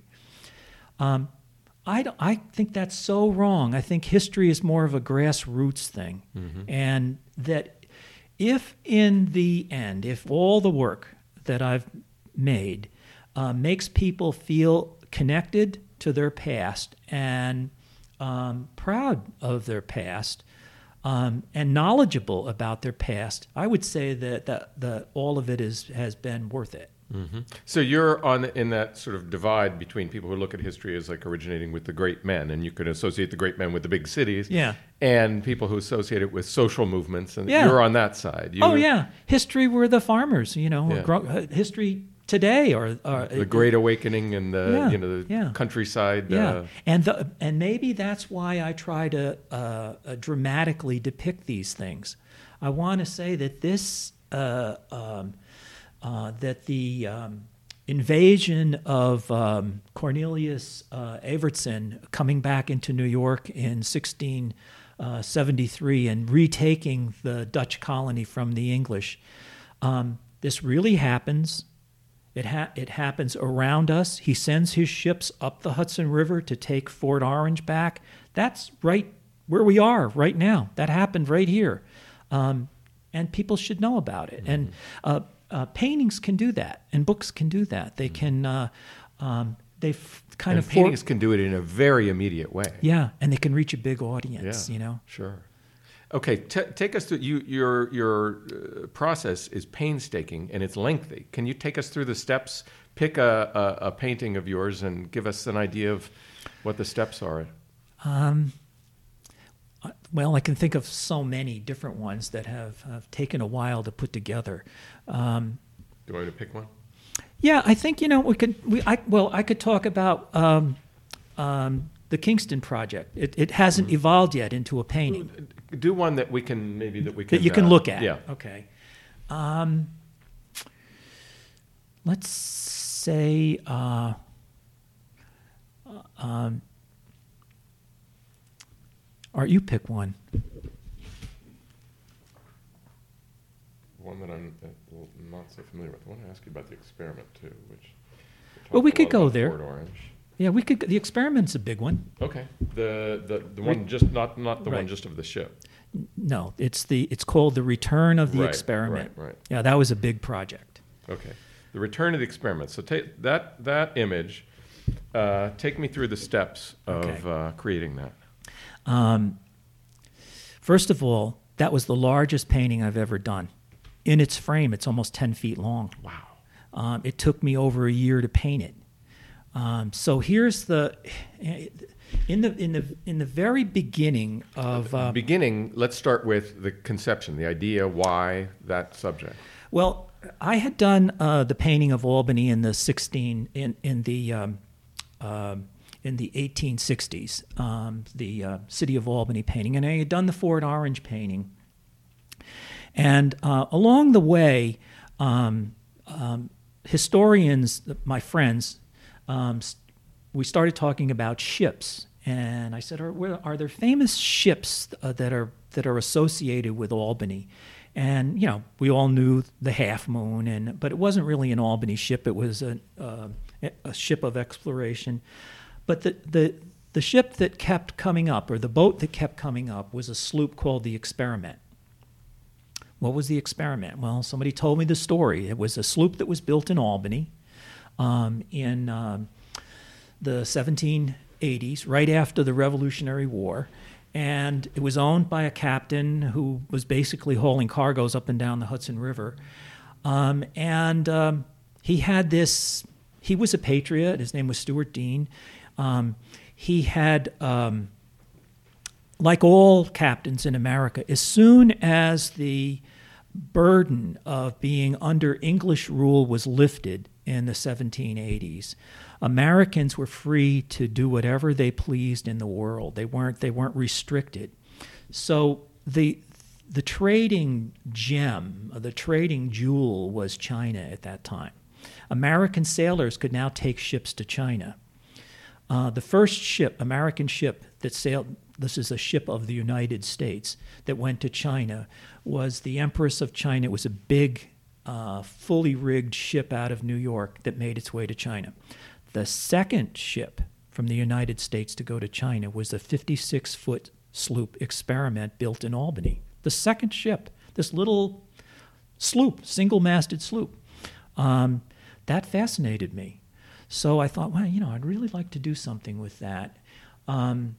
Speaker 2: Um, I, don't, I think that's so wrong. I think history is more of a grassroots thing. Mm-hmm. And that if in the end, if all the work that I've made uh, makes people feel connected to their past and um, proud of their past, Um, and knowledgeable about their past, I would say that the, the, all of it is, has been worth it.
Speaker 1: Mm-hmm. So you're on in that sort of divide between people who look at history as like originating with the great men, and you could associate the great men with the big cities,
Speaker 2: yeah,
Speaker 1: and people who associate it with social movements, and
Speaker 2: yeah.
Speaker 1: you're on that side. You,
Speaker 2: oh yeah, history were the farmers, you know,
Speaker 1: yeah.
Speaker 2: gro- history today, or, or
Speaker 1: the Great Awakening and the
Speaker 2: yeah,
Speaker 1: you know the
Speaker 2: yeah.
Speaker 1: countryside.
Speaker 2: Yeah,
Speaker 1: uh,
Speaker 2: and the and maybe that's why I try to uh, uh, dramatically depict these things. I want to say that this uh, um, uh, that the um, invasion of um, Cornelius uh, Evertsen coming back into New York in sixteen seventy-three and retaking the Dutch colony from the English. Um, this really happens. It, ha- it happens around us. He sends his ships up the Hudson River to take Fort Orange back. That's right where we are right now. That happened right here. Um, and people should know about it. Mm-hmm. And uh, uh, paintings can do that, and books can do that. They can, uh, um, they f- kind
Speaker 1: and
Speaker 2: of...
Speaker 1: paintings
Speaker 2: for-
Speaker 1: can do it in a very immediate way.
Speaker 2: Yeah, and they can reach a big audience,
Speaker 1: yeah,
Speaker 2: you know?
Speaker 1: Sure. Okay, t- take us through, you, your, your uh, process is painstaking and it's lengthy. Can you take us through the steps pick a, a, a painting of yours and give us an idea of what the steps are.
Speaker 2: Um, well, I can think of so many different ones that have, have taken a while to put together. Um,
Speaker 1: Do you want me to pick one?
Speaker 2: Yeah, I think, you know, we could, we, I, well, I could talk about um, um, the Kingston project. It, it hasn't mm-hmm. evolved yet into a painting.
Speaker 1: Do one that we can, maybe that we can.
Speaker 2: That you can
Speaker 1: uh,
Speaker 2: look at.
Speaker 1: Yeah.
Speaker 2: Okay. Um, let's say, uh, um, or you pick one.
Speaker 1: One that I'm not so familiar with. I want to ask you about the experiment too, which.
Speaker 2: Well, we could go there.
Speaker 1: Port Orange.
Speaker 2: Yeah, we could. The experiment's a big one.
Speaker 1: Okay. The the, the one just not not the
Speaker 2: right.
Speaker 1: one just of the ship.
Speaker 2: No, it's the it's called The Return of the
Speaker 1: right,
Speaker 2: Experiment.
Speaker 1: Right, right.
Speaker 2: Yeah, that was a big project.
Speaker 1: Okay. The Return of the Experiment. So take that that image. Uh, take me through the steps of
Speaker 2: okay.
Speaker 1: uh, creating that.
Speaker 2: Um, first of all, that was the largest painting I've ever done. In its frame, it's almost ten feet long.
Speaker 1: Wow.
Speaker 2: Um, it took me over a year to paint it. Um, so here's the in the in the in the very beginning of uh,
Speaker 1: beginning. Let's start with the conception, the idea, why that subject.
Speaker 2: Well, I had done uh, the painting of Albany in the sixteen in in the um, uh, in the eighteen sixties, um, the uh, city of Albany painting, and I had done the Fort Orange painting. And uh, along the way, um, um, historians, my friends, um, we started talking about ships. And I said, are, are there famous ships uh, that are that are associated with Albany? And, you know, we all knew the Half Moon, and but it wasn't really an Albany ship. It was a, uh, a ship of exploration. But the, the, the ship that kept coming up, or the boat that kept coming up, was a sloop called the Experiment. What was the Experiment? Well, somebody told me the story. It was a sloop that was built in Albany um, in um, the seventeen eighties, right after the Revolutionary War. And it was owned by a captain who was basically hauling cargoes up and down the Hudson River. Um, and um, he had this, he was a patriot. His name was Stuart Dean. Um, he had... Um, Like all captains in America, as soon as the burden of being under English rule was lifted in the seventeen eighties, Americans were free to do whatever they pleased in the world. They weren't they weren't restricted. So the the trading gem, the trading jewel was China at that time. American sailors could now take ships to China. Uh, the first ship, American ship that sailed, this is a ship of the United States, that went to China, was the Empress of China. It was a big, uh, fully rigged ship out of New York that made its way to China. The second ship from the United States to go to China was the fifty-six foot sloop Experiment built in Albany. The second ship, this little sloop, single-masted sloop. Um, that fascinated me. So I thought, well, you know, I'd really like to do something with that. Um,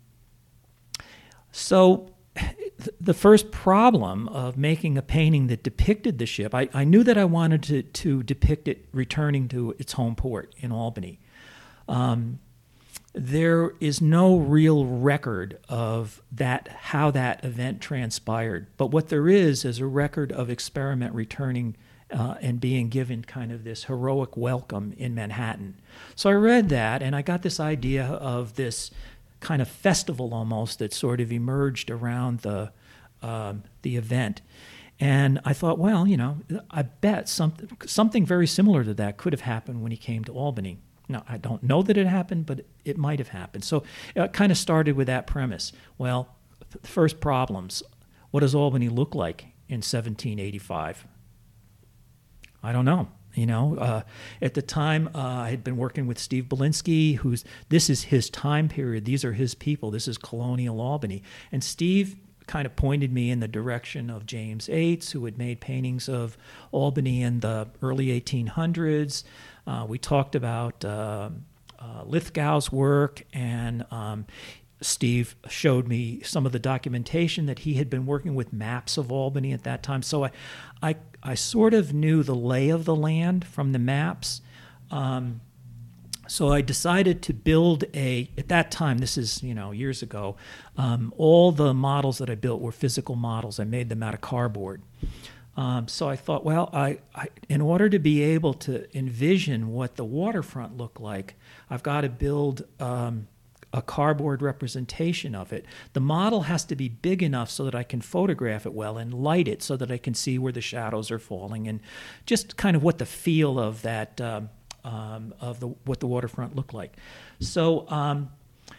Speaker 2: so th- the first problem of making a painting that depicted the ship, I, I knew that I wanted to, to depict it returning to its home port in Albany. Um, there is no real record of that, how that event transpired. But what there is is a record of Experiment returning Uh, and being given kind of this heroic welcome in Manhattan. So I read that, and I got this idea of this kind of festival almost that sort of emerged around the um, the event. And I thought, well, you know, I bet something something very similar to that could have happened when he came to Albany. Now, I don't know that it happened, but it might have happened. So it kind of started with that premise. Well, the first problems. What does Albany look like in seventeen eighty-five? I don't know. You know, uh, at the time, uh, I had been working with Steve Belinsky, who's, this is his time period. These are his people. This is colonial Albany. And Steve kind of pointed me in the direction of James Ates, who had made paintings of Albany in the early eighteen hundreds. Uh, we talked about uh, uh, Lithgow's work, and um, Steve showed me some of the documentation that he had been working with maps of Albany at that time. So I, I, I sort of knew the lay of the land from the maps, Um, so I decided to build a, at that time, this is, you know, years ago, um, all the models that I built were physical models. I made them out of cardboard. Um, so I thought, well, I, I, in order to be able to envision what the waterfront looked like, I've got to build um, a cardboard representation of it. The model has to be big enough so that I can photograph it well and light it so that I can see where the shadows are falling and just kind of what the feel of that um, um, of the what the waterfront looked like. So um,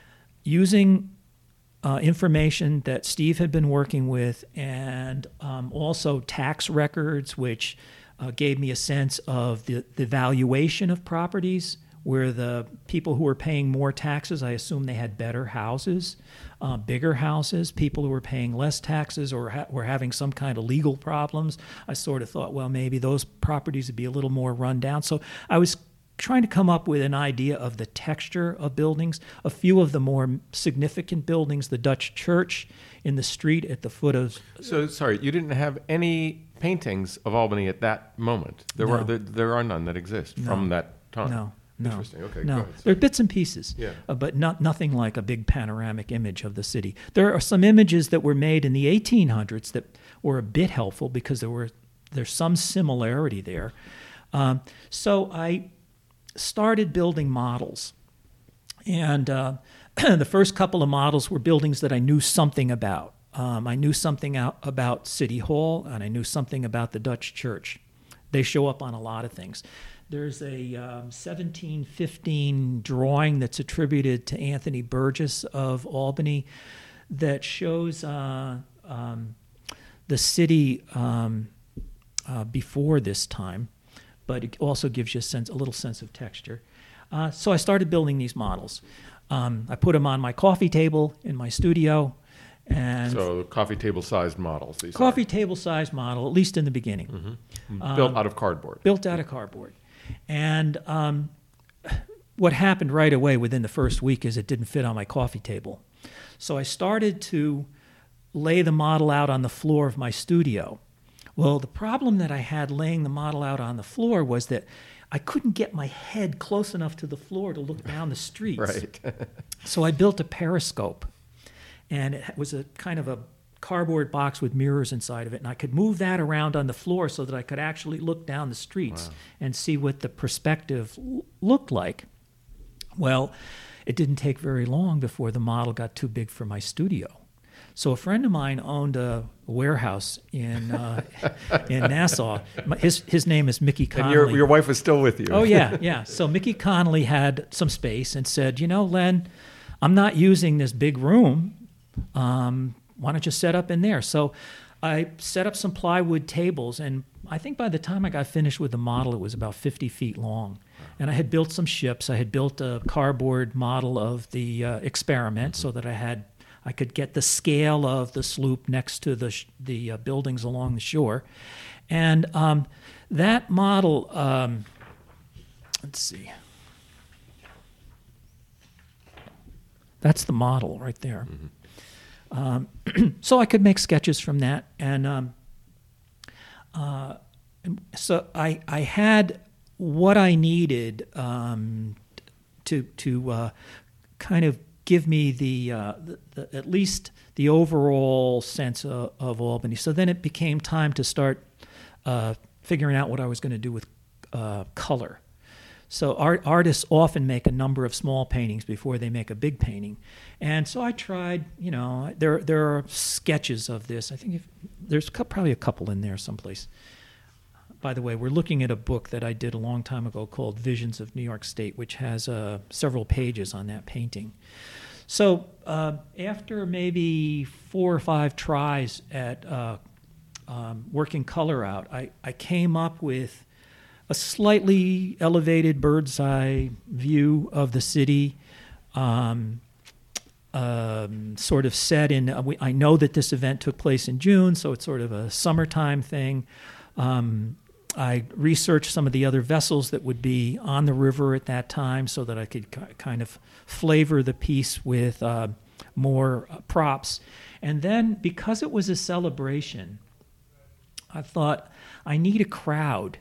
Speaker 2: using uh, information that Steve had been working with and um, also tax records, which uh, gave me a sense of the, the valuation of properties, where the people who were paying more taxes, I assume they had better houses, uh, bigger houses. People who were paying less taxes or ha- were having some kind of legal problems, I sort of thought, well, maybe those properties would be a little more run down. So I was trying to come up with an idea of the texture of buildings. A few of the more significant buildings, the Dutch church in the street at the foot of...
Speaker 1: So, sorry, you didn't have any paintings of Albany at that moment? There,
Speaker 2: No.
Speaker 1: were, there, there are none that exist
Speaker 2: No.
Speaker 1: from that time?
Speaker 2: No. No,
Speaker 1: Interesting. Okay,
Speaker 2: no.
Speaker 1: go ahead.
Speaker 2: There are bits and pieces,
Speaker 1: Yeah.
Speaker 2: uh, but not nothing like a big panoramic image of the city. There are some images that were made in the eighteen hundreds that were a bit helpful because there were there's some similarity there. Um, so I started building models, and uh, the first couple of models were buildings that I knew something about. Um, I knew something out about City Hall, and I knew something about the Dutch church. They show up on a lot of things. There's a um, seventeen fifteen drawing that's attributed to Anthony Burgess of Albany that shows uh, um, the city um, uh, before this time, but it also gives you a sense, a little sense of texture. Uh, so I started building these models. Um, I put them on my coffee table in my studio, and
Speaker 1: So coffee table-sized models. These
Speaker 2: coffee
Speaker 1: are.
Speaker 2: table-sized model, at least in the beginning.
Speaker 1: Mm-hmm. Built out of cardboard.
Speaker 2: Built out of cardboard. And um, what happened right away within the first week is it didn't fit on my coffee table. So I started to lay the model out on the floor of my studio. Well, the problem that I had laying the model out on the floor was that I couldn't get my head close enough to the floor to look down the streets.
Speaker 1: Right.
Speaker 2: So I built a periscope, and it was a kind of a cardboard box with mirrors inside of it, and I could move that around on the floor so that I could actually look down the streets
Speaker 1: Wow.
Speaker 2: and see what the perspective l- looked like. Well, it didn't take very long before the model got too big for my studio. So a friend of mine owned a warehouse in uh, in Nassau. His his name is Mickey Connolly.
Speaker 1: And your, your wife was still with you.
Speaker 2: Oh, yeah, yeah. So Mickey Connolly had some space and said, you know, Len, I'm not using this big room. Um, why don't you set up in there? So I set up some plywood tables, and I think by the time I got finished with the model, it was about fifty feet long. And I had built some ships. I had built a cardboard model of the uh, Experiment so that I had I could get the scale of the sloop next to the sh- the uh, buildings along the shore. And um, that model, um, let's see. That's the model right there.
Speaker 1: Mm-hmm.
Speaker 2: Um, so I could make sketches from that, and um, uh, and so I I had what I needed um, to to uh, kind of give me the, uh, the, the at least the overall sense of, of Albany. So then it became time to start uh, figuring out what I was going to do with uh, color. So art, artists often make a number of small paintings before they make a big painting. And so I tried, you know, there there are sketches of this. I think if, there's probably a couple in there someplace. By the way, we're looking at a book that I did a long time ago called Visions of New York State, which has uh, several pages on that painting. So uh, after maybe four or five tries at uh, um, working color out, I, I came up with a slightly elevated bird's eye view of the city, um, um, sort of set in, uh, we, I know that this event took place in June, so it's sort of a summertime thing. Um, I researched some of the other vessels that would be on the river at that time so that I could k- kind of flavor the piece with uh, more uh, props. And then, because it was a celebration, I thought, I need a crowd.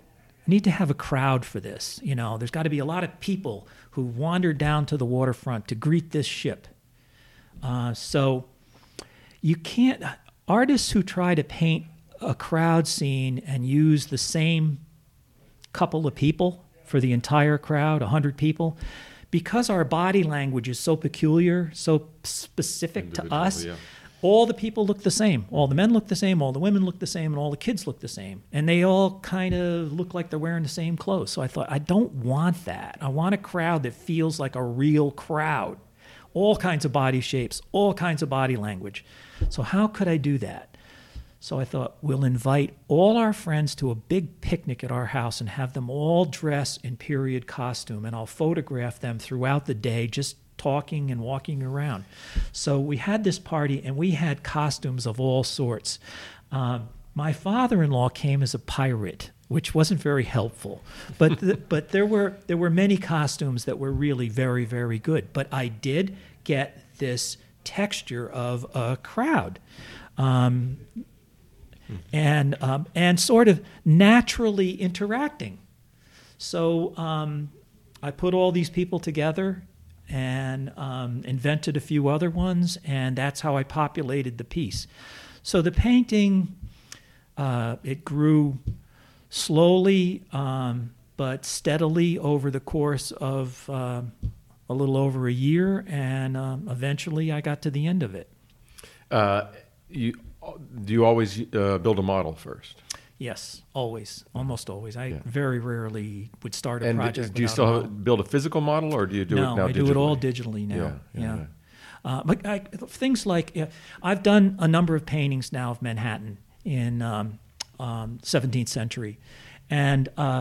Speaker 2: I need to have a crowd for this. You know, there's got to be a lot of people who wander down to the waterfront to greet this ship. Uh, so you can't, artists who try to paint a crowd scene and use the same couple of people for the entire crowd, one hundred people, because our body language is so peculiar, so specific to us, yeah. all the people look the same. All the men look the same, all the women look the same, and all the kids look the same. And they all kind of look like they're wearing the same clothes. So I thought, I don't want that. I want a crowd that feels like a real crowd. All kinds of body shapes, all kinds of body language. So how could I do that? So I thought, we'll invite all our friends to a big picnic at our house and have them all dress in period costume, and I'll photograph them throughout the day just talking and walking around. So we had this party, and we had costumes of all sorts. Um, my father-in-law came as a pirate, which wasn't very helpful. But the, but there were there were many costumes that were really very, very good. But I did get this texture of a crowd. Um, and um, and sort of naturally interacting. So um, I put all these people together and um, invented a few other ones, and that's how I populated the piece. So the painting, uh, it grew slowly um, but steadily over the course of uh, a little over a year, and um, eventually I got to the end of it.
Speaker 1: Uh, you... Do you always uh, build a model first?
Speaker 2: Yes, always, almost always. I
Speaker 1: Yeah.
Speaker 2: very rarely would start a
Speaker 1: And
Speaker 2: project.
Speaker 1: do you
Speaker 2: without
Speaker 1: still
Speaker 2: a
Speaker 1: have,
Speaker 2: model.
Speaker 1: build a physical model, or do you do
Speaker 2: no,
Speaker 1: it now
Speaker 2: I
Speaker 1: digitally?
Speaker 2: do it all digitally now.
Speaker 1: Yeah, yeah,
Speaker 2: yeah.
Speaker 1: yeah.
Speaker 2: Uh, but I, things like yeah, I've done a number of paintings now of Manhattan in um, um, seventeenth century, and uh,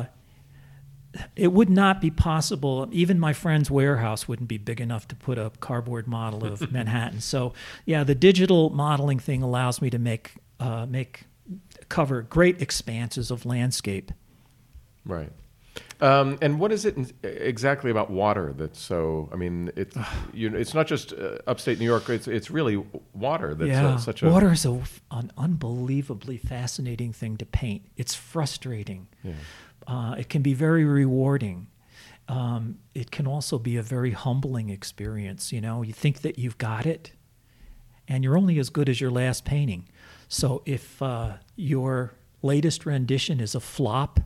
Speaker 2: it would not be possible. Even my friend's warehouse wouldn't be big enough to put a cardboard model of Manhattan. So yeah, the digital modeling thing allows me to make uh, make cover great expanses of landscape.
Speaker 1: Right. Um, and what is it in, exactly about water that's so? I mean, it's you know, it's not just uh, upstate New York. It's it's really water that's
Speaker 2: yeah,
Speaker 1: uh, such a
Speaker 2: water is a, an unbelievably fascinating thing to paint. It's frustrating.
Speaker 1: Yeah.
Speaker 2: Uh, it can be very rewarding. Um, it can also be a very humbling experience. You know, you think that you've got it, and you're only as good as your last painting. So if uh, your latest rendition is a flop,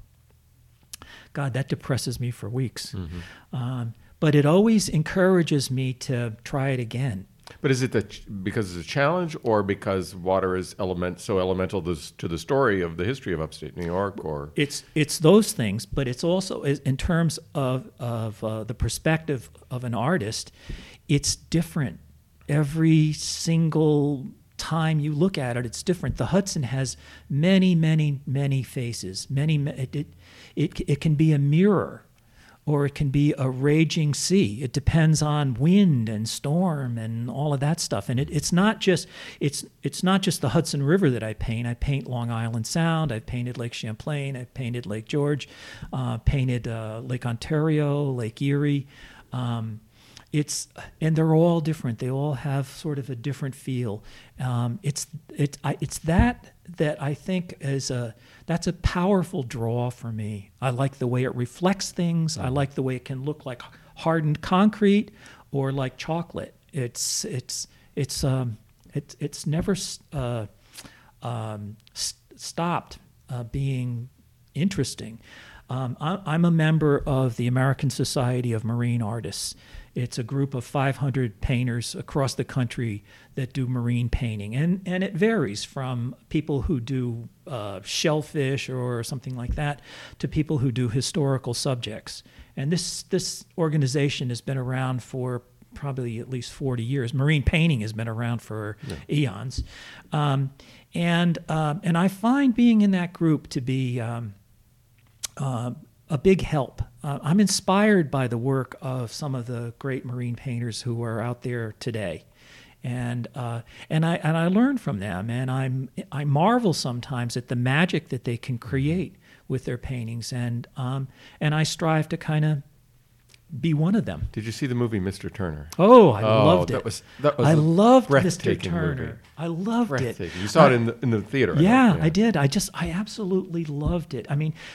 Speaker 2: God, that depresses me for weeks. Mm-hmm. Um, but it always encourages me to try it again.
Speaker 1: But is it that because it's a challenge, or because water is element so elemental to, to the story of the history of upstate New York? Or
Speaker 2: it's it's those things, but it's also in terms of of uh, the perspective of an artist. It's different every single time you look at it. It's different. The Hudson has many, many, many faces. Many it it it, it can be a mirror, or it can be a raging sea. It depends on wind and storm and all of that stuff. And it, it's not just it's it's not just the Hudson River that I paint. I paint Long Island Sound. I've painted Lake Champlain. I've painted Lake George. Uh, painted uh, Lake Ontario, Lake Erie. Um, it's and they're all different. They all have sort of a different feel. Um, it's it's I, it's that that I think is a that's a powerful draw for me. I like the way it reflects things. I like the way it can look like hardened concrete or like chocolate. It's it's it's um it's it's never uh, um, st- stopped uh, being interesting. Um, I, I'm a member of the American Society of Marine Artists. It's a group of five hundred painters across the country that do marine painting. And, and it varies from people who do uh, shellfish or something like that to people who do historical subjects. And this, this organization has been around for probably at least forty years. Marine painting has been around for yeah. eons. Um, and, um, and I find being in that group to be um, uh, a big help. Uh, I'm inspired by the work of some of the great marine painters who are out there today, and uh, and I and I learn from them, and I'm I marvel sometimes at the magic that they can create with their paintings, and um, and I strive to kind of be one of them.
Speaker 1: Did you see the movie Mister Turner?
Speaker 2: Oh, I
Speaker 1: oh,
Speaker 2: loved
Speaker 1: that
Speaker 2: it.
Speaker 1: Was, that was
Speaker 2: I loved Mister
Speaker 1: breathtaking
Speaker 2: Turner.
Speaker 1: Movie.
Speaker 2: I loved it.
Speaker 1: You saw
Speaker 2: I,
Speaker 1: it in the, in the theater.
Speaker 2: Yeah,
Speaker 1: I, yeah,
Speaker 2: I did. I just I absolutely loved it. I mean,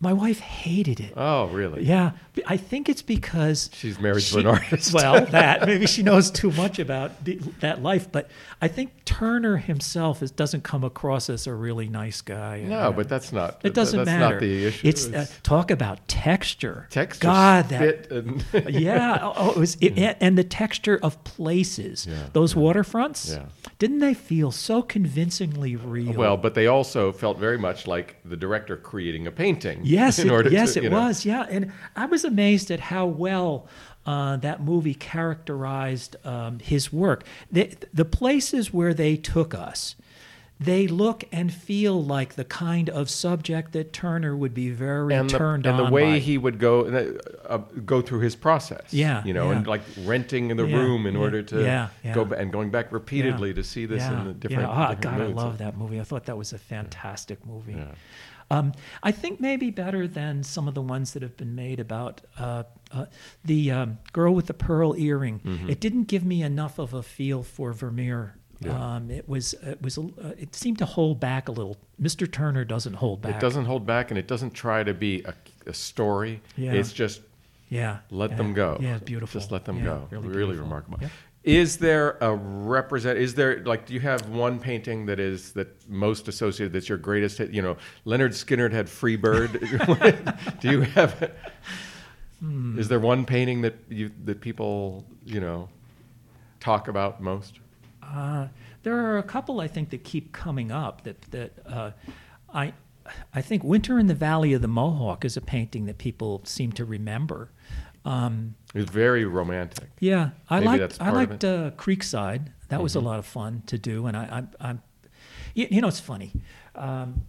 Speaker 2: My wife hated it.
Speaker 1: Oh, really?
Speaker 2: Yeah, I think it's because
Speaker 1: she's married
Speaker 2: she,
Speaker 1: to an artist.
Speaker 2: Well, that maybe she knows too much about the, that life, but I think Turner himself is, doesn't come across as a really nice guy.
Speaker 1: No,
Speaker 2: uh,
Speaker 1: but that's not.
Speaker 2: It doesn't
Speaker 1: that's
Speaker 2: matter.
Speaker 1: Not the issue.
Speaker 2: It's uh, talk about texture.
Speaker 1: Texture.
Speaker 2: God, that.
Speaker 1: Spit and
Speaker 2: Yeah. Oh, it was, it, and the texture of places.
Speaker 1: Yeah,
Speaker 2: Those
Speaker 1: yeah.
Speaker 2: waterfronts.
Speaker 1: Yeah.
Speaker 2: Didn't they feel so convincingly real?
Speaker 1: Well, but they also felt very much like the director creating a painting.
Speaker 2: Yes,
Speaker 1: in
Speaker 2: it,
Speaker 1: order
Speaker 2: yes,
Speaker 1: to,
Speaker 2: it
Speaker 1: you know.
Speaker 2: was. Yeah, and I was amazed at how well uh, that movie characterized um, his work. The, the places where they took us, they look and feel like the kind of subject that Turner would be very
Speaker 1: and the,
Speaker 2: turned
Speaker 1: and
Speaker 2: on
Speaker 1: the way
Speaker 2: by.
Speaker 1: he would go uh, go through his process.
Speaker 2: Yeah,
Speaker 1: you know,
Speaker 2: yeah.
Speaker 1: and like renting the
Speaker 2: Yeah,
Speaker 1: room in
Speaker 2: yeah,
Speaker 1: order to
Speaker 2: yeah, yeah.
Speaker 1: go back and going back repeatedly
Speaker 2: Yeah.
Speaker 1: to see this
Speaker 2: yeah,
Speaker 1: in the different.
Speaker 2: Yeah, oh,
Speaker 1: different
Speaker 2: God, I
Speaker 1: moods.
Speaker 2: love that movie. I thought that was a fantastic movie.
Speaker 1: Yeah.
Speaker 2: Um, I think maybe better than some of the ones that have been made about uh, uh, the um, girl with the pearl earring.
Speaker 1: Mm-hmm.
Speaker 2: It didn't give me enough of a feel for Vermeer.
Speaker 1: Yeah.
Speaker 2: Um, it was it was a, uh, it seemed to hold back a little. Mister Turner doesn't hold back.
Speaker 1: It doesn't hold back, and it doesn't try to be a, a story.
Speaker 2: Yeah.
Speaker 1: It's just
Speaker 2: Yeah.
Speaker 1: let
Speaker 2: yeah.
Speaker 1: them go.
Speaker 2: Yeah, it's beautiful.
Speaker 1: Just let them
Speaker 2: Yeah,
Speaker 1: go.
Speaker 2: Really,
Speaker 1: Really,
Speaker 2: beautiful.
Speaker 1: remarkable.
Speaker 2: Yeah.
Speaker 1: Is there a represent? Is there like? Do you have one painting that is that most associated? That's your greatest hit? You know, Leonard Skinner had Free Bird. Do you have?
Speaker 2: Hmm.
Speaker 1: Is there one painting that you that people you know talk about most?
Speaker 2: Uh, there are a couple I think that keep coming up. That that uh, I I think Winter in the Valley of the Mohawk is a painting that people seem to remember. Um,
Speaker 1: It's very romantic.
Speaker 2: yeah, I
Speaker 1: Maybe
Speaker 2: liked
Speaker 1: that's
Speaker 2: I
Speaker 1: part of
Speaker 2: liked
Speaker 1: it.
Speaker 2: uh, Creekside. That was a
Speaker 1: Mhm.
Speaker 2: lot of fun to do, and I, I I'm you, you know it's funny. Um,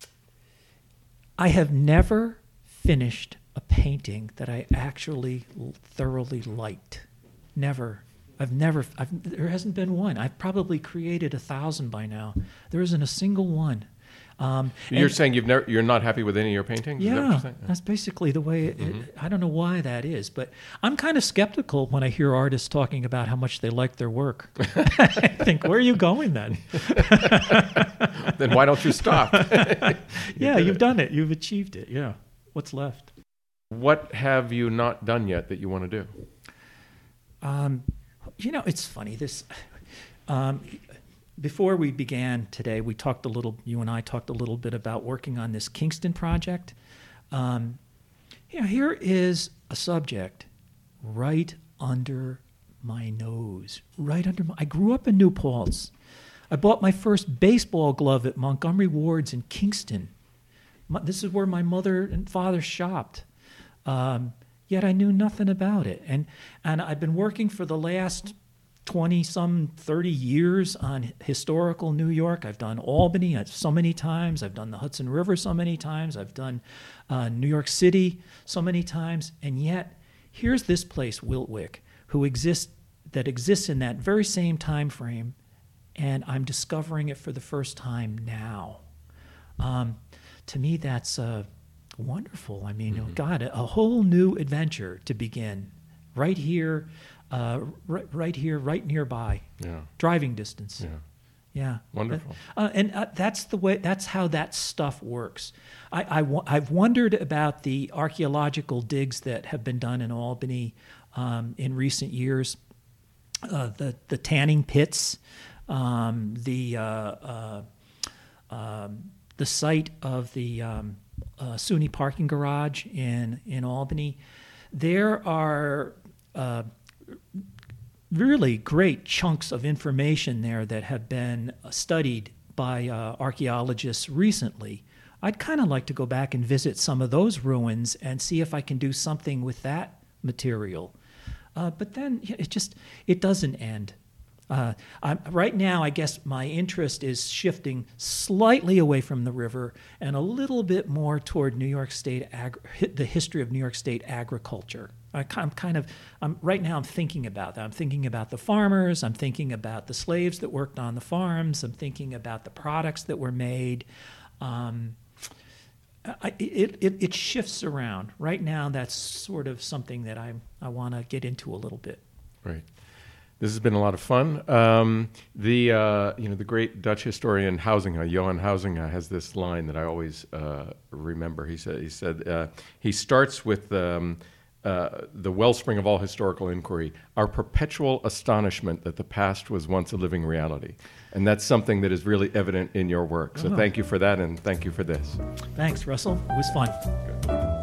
Speaker 2: I have never finished a painting that I actually l- thoroughly liked. Never. I've never. I've, there hasn't been one. I've probably created a thousand by now. There isn't a single one. Um,
Speaker 1: You're
Speaker 2: and-
Speaker 1: saying you've never, you're not happy with any of your paintings? Is that what
Speaker 2: yeah,
Speaker 1: you're saying?
Speaker 2: that's basically the way. It,
Speaker 1: Mhm.
Speaker 2: I don't know why that is, but I'm kind of skeptical when I hear artists talking about how much they like their work. I think, where are you going then?
Speaker 1: Then why don't you stop?
Speaker 2: Yeah,
Speaker 1: did
Speaker 2: you've
Speaker 1: it.
Speaker 2: done it. You've achieved it. Yeah. What's left?
Speaker 1: What have you not done yet that you want to do?
Speaker 2: Um, you know, it's funny. This um, before we began today, we talked a little. You and I talked a little bit about working on this Kingston project. Um, you know, here is a subject right under my nose, right under my. I grew up in New Paltz. I bought my first baseball glove at Montgomery Ward's in Kingston. My, this is where my mother and father shopped. Um, yet I knew nothing about it. And and I've been working for the last twenty some thirty years on historical New York. I've done Albany so many times. I've done the Hudson River so many times. I've done uh, New York City so many times. And yet here's this place, Wiltwyck, who exists that exists in that very same time frame, and I'm discovering it for the first time now. Um, to me, that's uh, wonderful. I mean,
Speaker 1: Mm-hmm.
Speaker 2: God, a, a whole new adventure to begin right here, uh, right, right here, right nearby,
Speaker 1: Yeah.
Speaker 2: driving distance.
Speaker 1: Yeah.
Speaker 2: Yeah,
Speaker 1: Wonderful.
Speaker 2: Uh, and uh, that's the way. That's how that stuff works. I, I w- I've wondered about the archaeological digs that have been done in Albany um, in recent years. Uh, the the tanning pits, um, the uh, uh, um, the site of the um, uh, SUNY parking garage in in Albany. There are uh, really great chunks of information there that have been studied by uh, archaeologists recently. I'd kind of like to go back and visit some of those ruins and see if I can do something with that material. Uh, but then yeah, it just it doesn't end. Uh, I'm, right now, I guess my interest is shifting slightly away from the river and a little bit more toward New York State, ag- the history of New York State agriculture. I, I'm kind of, I'm, right now I'm thinking about that. I'm thinking about the farmers. I'm thinking about the slaves that worked on the farms. I'm thinking about the products that were made. Um, I, it, it, it shifts around. Right now, that's sort of something that I, I want to get into a little bit.
Speaker 1: Right. This has been a lot of fun. Um, the uh, you know the great Dutch historian Huizinga, Johan Huizinga, has this line that I always uh, remember. He said he said uh, he starts with um, uh, the wellspring of all historical inquiry, our perpetual astonishment that the past was once a living reality, and that's something that is really evident in your work. So
Speaker 2: Oh.
Speaker 1: thank you for that, and thank you for this.
Speaker 2: Thanks, Russell. It was fun.
Speaker 1: Good.